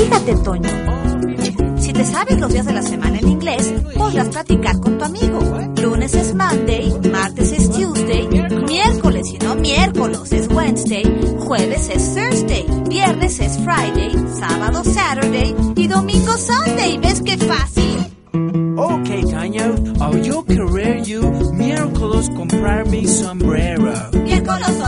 Fíjate, Toño, si te sabes los días de la semana en inglés, podrás platicar con tu amigo. Lunes es Monday, martes es Tuesday, miércoles y no miércoles es Wednesday, jueves es Thursday, viernes es Friday, sábado Saturday y domingo Sunday. ¿Ves qué fácil? Okay, Tanya, yo querer you miércoles comprar mi sombrero. Miércoles